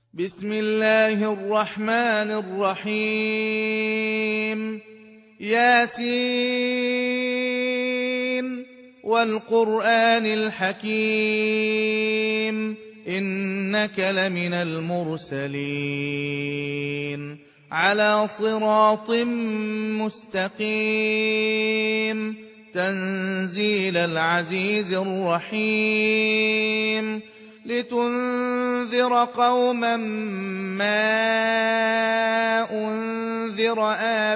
بسم الله الرحمن الرحيم ياسين والقرآن الحكيم إنك لمن المرسلين على صراط مستقيم تنزيل العزيز الرحيم لتنذر قوما ما أنذر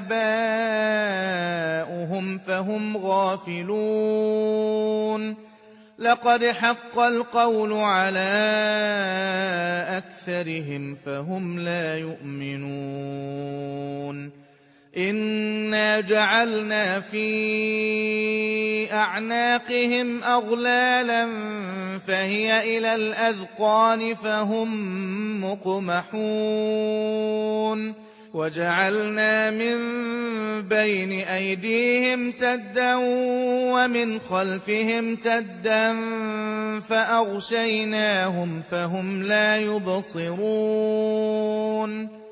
آباؤهم فهم غافلون لقد حق القول على أكثرهم فهم لا يؤمنون إنا جعلنا في أعناقهم أغلالا فهي إلى الأذقان فهم مقمحون وجعلنا من بين أيديهم سدا ومن خلفهم سدا فأغشيناهم فهم لا يبصرون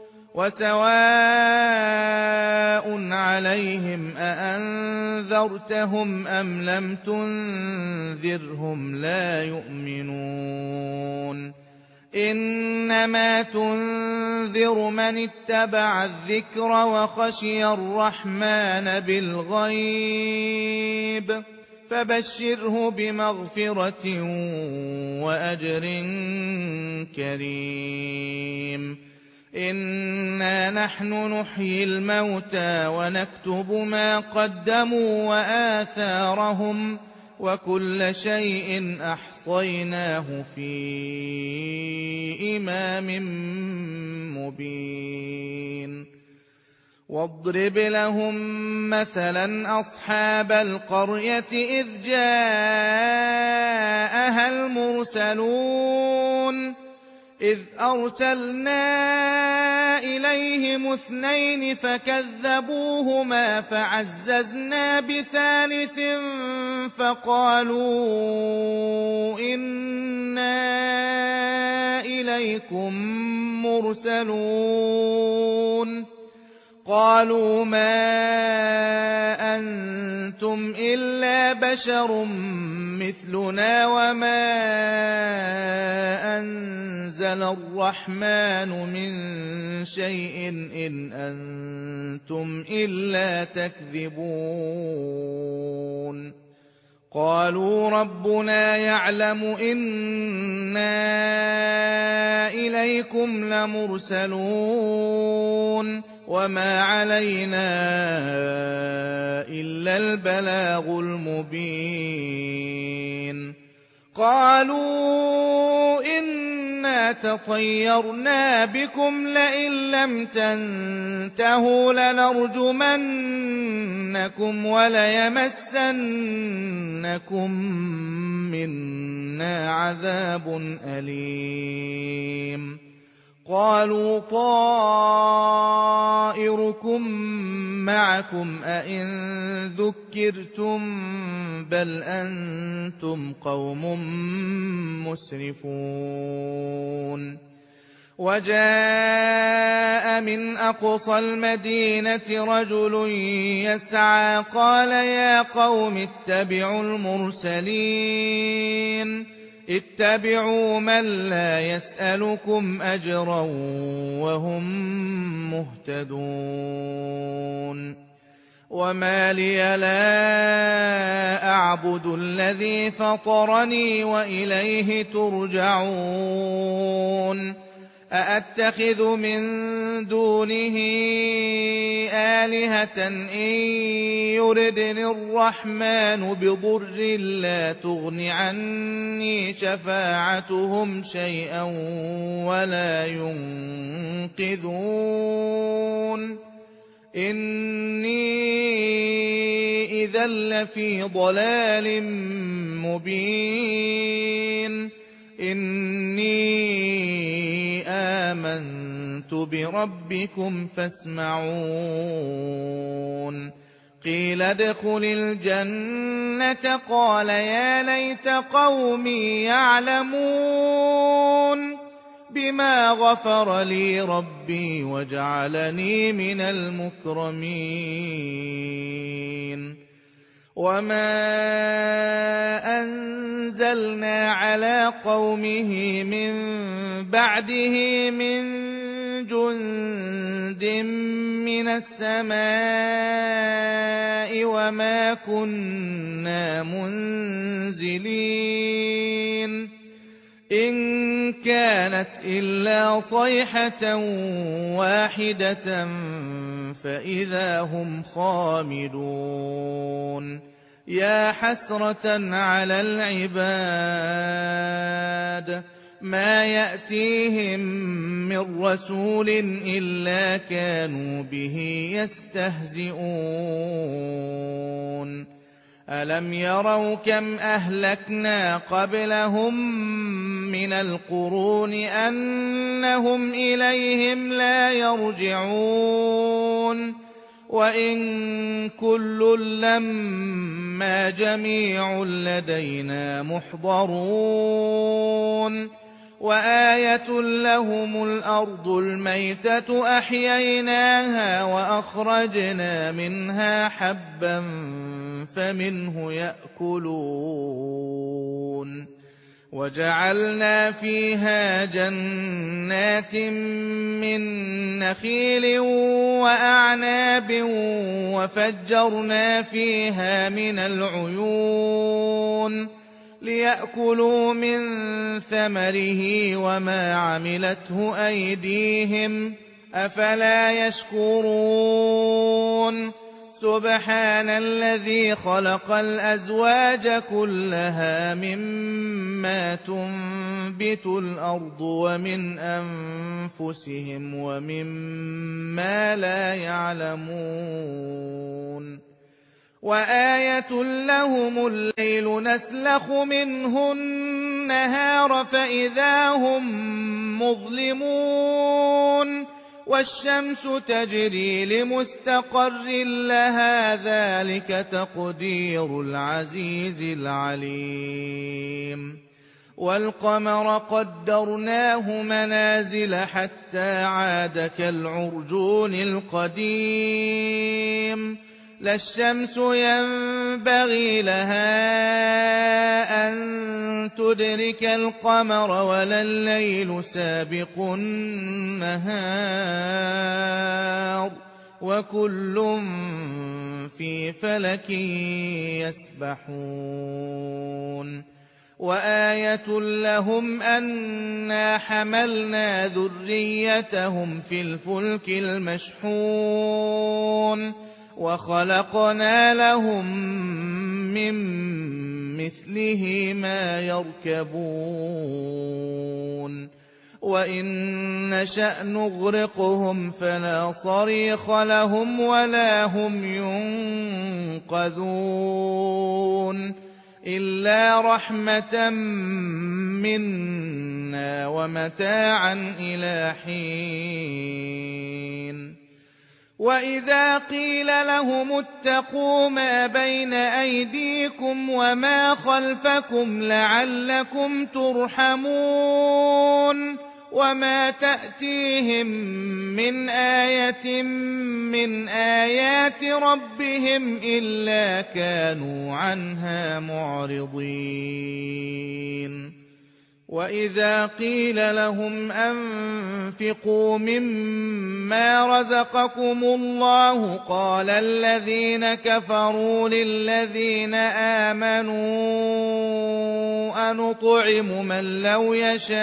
وسواء عليهم أأنذرتهم أم لم تنذرهم لا يؤمنون إنما تنذر من اتبع الذكر وخشي الرحمن بالغيب فبشره بمغفرة وأجر كريم إنا نحن نحيي الموتى ونكتب ما قدموا وآثارهم وكل شيء أحصيناه في إمام مبين واضرب لهم مثلا أصحاب القرية إذ جاءها المرسلون إذ أرسلنا إليهم 2 فكذبوهما فعززنا بثالث فقالوا إنا إليكم مرسلون قالوا ما أنتم إلا بشر مثلنا وما أنزل الرحمن من شيء إن أنتم إلا تكذبون قالوا ربنا يعلم إنا إليكم لمرسلون وما علينا إلا البلاغ المبين قالوا إنا تطيرنا بكم لئن لم تنتهوا لنرجمنكم وليمسنكم منا عذاب أليم قالوا طائركم معكم أئن ذكرتم بل أنتم قوم مسرفون وجاء من أقصى المدينة رجل يسعى قال يا قوم اتبعوا المرسلين اتبعوا من لا يسألكم أجرا وهم مهتدون وما لي لا أعبد الذي فطرني وإليه ترجعون أأتخذ من دونه آلهة إن يردني الرحمن بضر لا تغن عني شفاعتهم شيئا ولا ينقذون إني إذا لفي ضلال مبين إني آمنت بربكم فاسمعون قيل ادخل الجنة قال يا ليت قومي يعلمون بما غفر لي ربي وجعلني من المكرمين وما أنزلنا على قومه من بعده من جند من السماء وما كنا منزلين إن كانت إلا صيحة واحدة فإذا هم خامدون يا حسرة على العباد ما يأتيهم من رسول إلا كانوا به يستهزئون ألم يروا كم أهلكنا قبلهم من القرون أنهم إليهم لا يرجعون وإن كل لما جميع لدينا محضرون وآية لهم الأرض الميتة أحييناها وأخرجنا منها حبا فمنه يأكلون وجعلنا فيها جنات من نخيل وأعناب وفجرنا فيها من العيون ليأكلوا من ثمره وما عملته أيديهم أفلا يشكرون سبحان الذي خلق الأزواج كلها مما تنبت الأرض ومن أنفسهم ومما لا يعلمون وآية لهم الليل نسلخ منه النهار فإذا هم مظلمون والشمس تجري لمستقر لها ذلك تقدير العزيز العليم والقمر قدرناه منازل حتى عاد كالعرجون القديم لا الشمس ينبغي لها أن تدرك القمر ولا الليل سابق النهار وكل في فلك يسبحون وآية لهم أنا حملنا ذريتهم في الفلك المشحون وخلقنا لهم من مثله ما يركبون وإن نشأ نغرقهم فلا صريخ لهم ولا هم ينقذون إلا رحمة منا ومتاعا إلى حين وإذا قيل لهم اتقوا ما بين أيديكم وما خلفكم لعلكم ترحمون وما تأتيهم من آية من آيات ربهم إلا كانوا عنها معرضين وإذا قيل لهم أنفقوا مما رزقكم الله قال الذين كفروا للذين آمنوا أنطعم من لو يشاء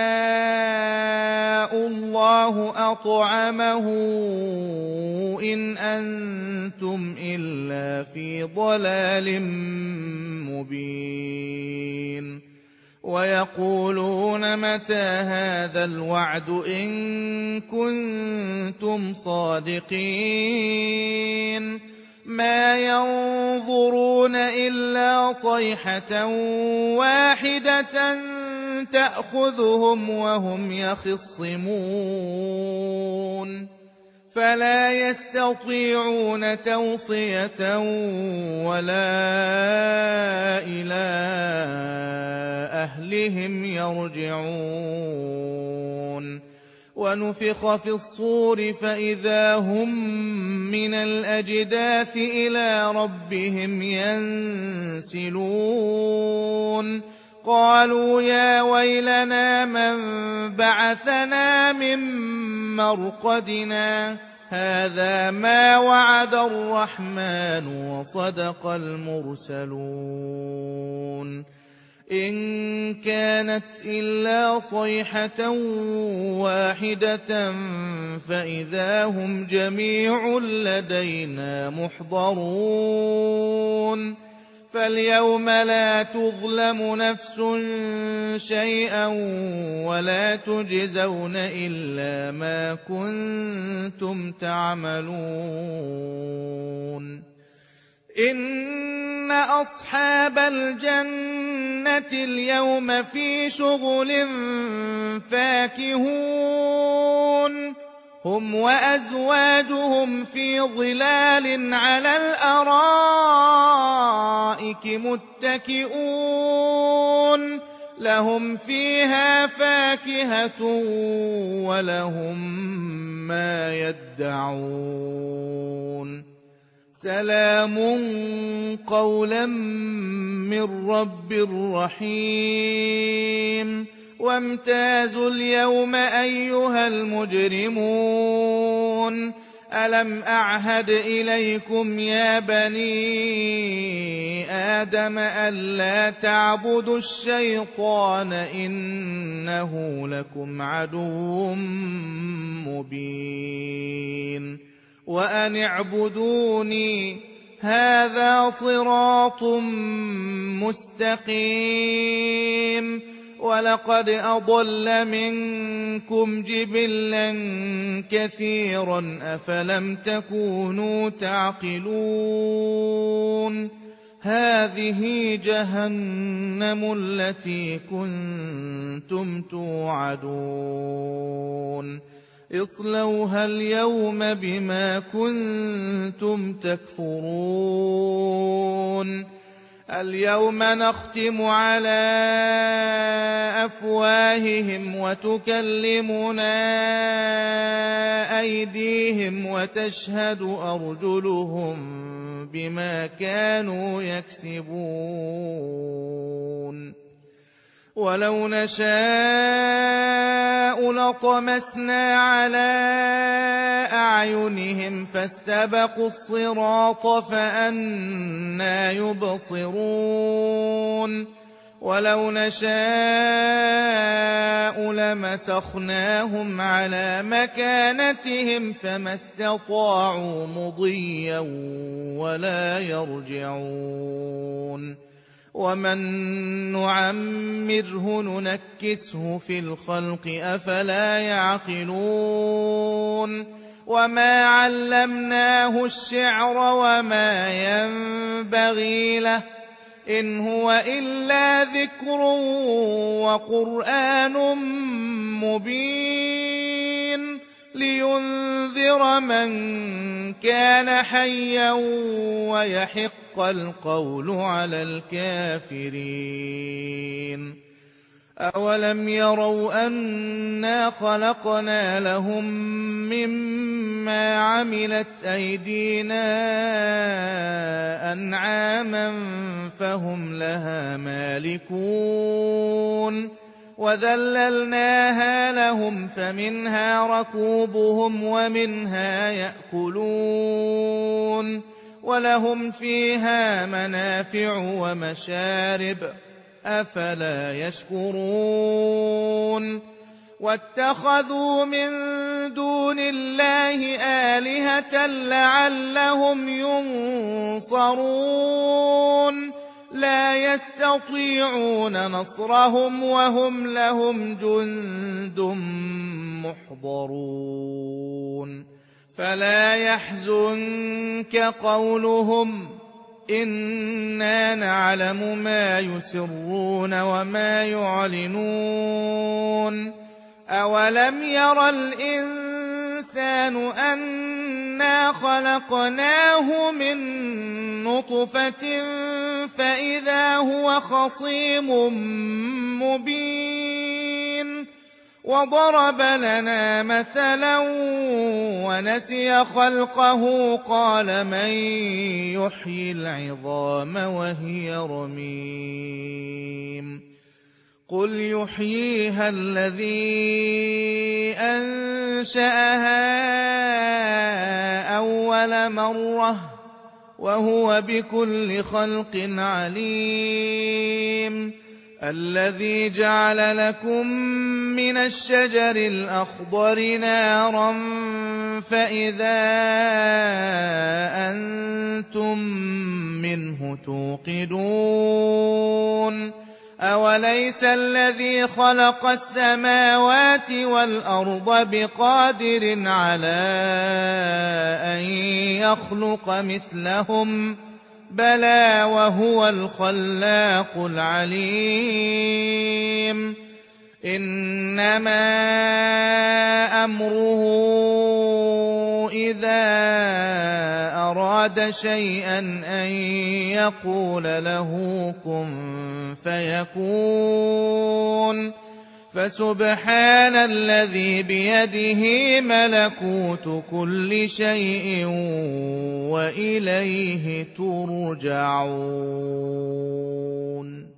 الله أطعمه إن أنتم إلا في ضلال مبين ويقولون متى هذا الوعد إن كنتم صادقين ما ينظرون إلا صيحة واحدة تأخذهم وهم يخصمون فلا يستطيعون توصية ولا إلى أهلهم يرجعون ونفخ في الصور فإذا هم من الأجداث إلى ربهم ينسلون قالوا يا ويلنا من بعثنا من مرقدنا هذا ما وعد الرحمن وصدق المرسلون إن كانت إلا صيحة واحدة فإذا هم جميع لدينا محضرون فاليوم لا تظلم نفس شيئا ولا تجزون إلا ما كنتم تعملون إن أصحاب الجنة اليوم في شغل فاكهون هم وأزواجهم في ظلال على الأرائك متكئون لهم فيها فاكهة ولهم ما يدعون سلام قولا من رب رحيم وامتازوا اليوم أيها المجرمون ألم أعهد إليكم يا بني آدم ألا تعبدوا الشيطان إنه لكم عدو مبين وأن اعبدوني هذا صراط مستقيم ولقد أضل منكم جبلا كثيرا أفلم تكونوا تعقلون هذه جهنم التي كنتم توعدون اصلوها اليوم بما كنتم تكفرون اليوم نختم على أفواههم وتكلمنا أيديهم وتشهد أرجلهم بما كانوا يكسبون ولو نشاء لطمسنا على أعينهم فاستبقوا الصراط فأنى يبصرون ولو نشاء لمسخناهم على مكانتهم فما استطاعوا مضيا ولا يرجعون ومن نعمره ننكسه في الخلق أفلا يعقلون وما علمناه الشعر وما ينبغي له إن هو إلا ذكر وقرآن مبين لينذر من كان حيا ويحق القول على الكافرين أولم يروا أنا خلقنا لهم مما عملت أيدينا أنعاما فهم لها مالكون وذللناها لهم فمنها ركوبهم ومنها يأكلون ولهم فيها منافع ومشارب أفلا يشكرون واتخذوا من دون الله آلهة لعلهم ينصرون لا يستطيعون نصرهم وهم لهم جند محضرون فلا يحزنك قولهم إنا نعلم ما يسرون وما يعلنون أولم ير الإنسان أنا خلقناه من نطفة فإذا هو خصيم مبين وضرب لنا مثلا ونسي خلقه قال من يحيي العظام وهي رميم قل يحييها الذي أنشأها أول مرة وهو بكل خلق عليم الذي جعل لكم من الشجر الأخضر نارا فإذا أنتم منه توقدون أوليس الذي خلق السماوات والأرض بقادر على أن يخلق مثلهم بلى وهو الخلاق العليم إنما أمره إذا أراد شيئا أن يقول له كن فيكون فسبحان الذي بيده ملكوت كل شيء وإليه ترجعون